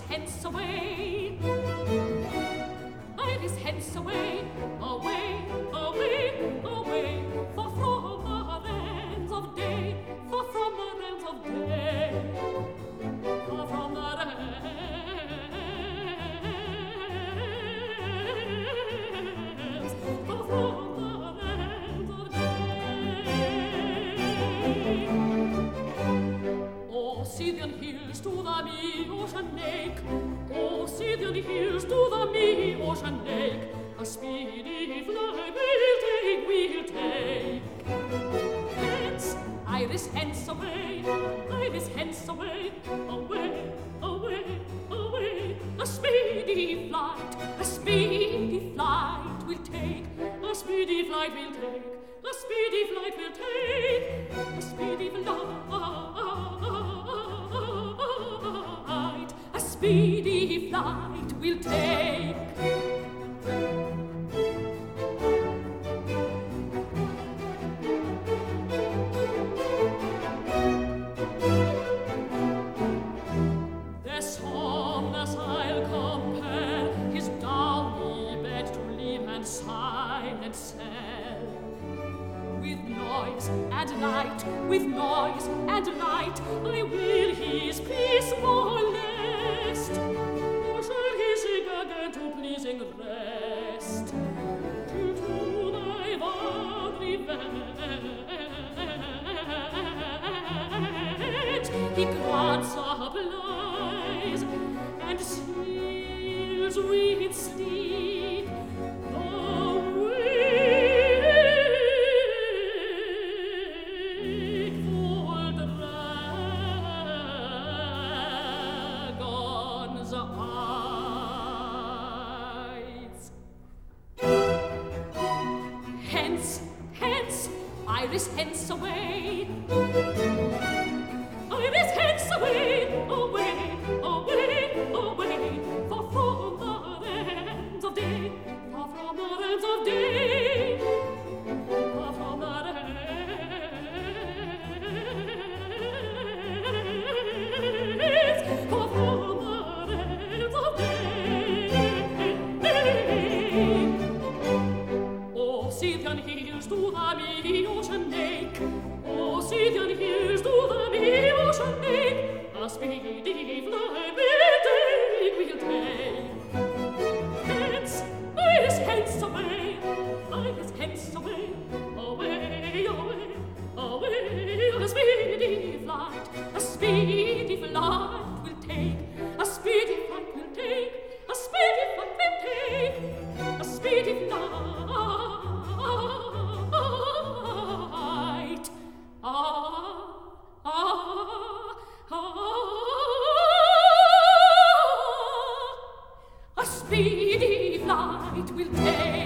hence away. Iris hence away, away, away, away, far from the lands of day, far from the lands of day, far from the lands, far from the lands of day. Oh, Scythian hills to the me-ocean lake, oh, Scythian hills to the me-ocean lake, a speedy flight we'll take. Hence, Iris, hence away, Iris, hence away, away, away, away, a speedy flight we'll take, a speedy flight we'll take, a speedy flight we'll take, a speedy flight, a speedy flight we'll take. Their somberness I'll compel, his downy bed to leave and silent cell. With noise and light, with noise and light, I will his peace molest, nor shall he sink again to pleasing rest, till to thy vowed revenge he grants supplies, and seals with sleep the wakeful dragon's eyes. Hence, hence, Iris, hence away. Iris, hence away, away, away, away, far from the lands of day, far from the lands of day, far from the lands, far from the lands of day. Oh, Scythian hills to the me-ocean lake, oh, Scythian hills to the me-ocean lake, a speedy flight we'll take. Hence, Iris, hence away, Iris, hence away, away, away, away, a speedy flight we'll take, a speedy flight we'll take, a speedy flight we'll take, a speedy flight. A speedy flight we'll take.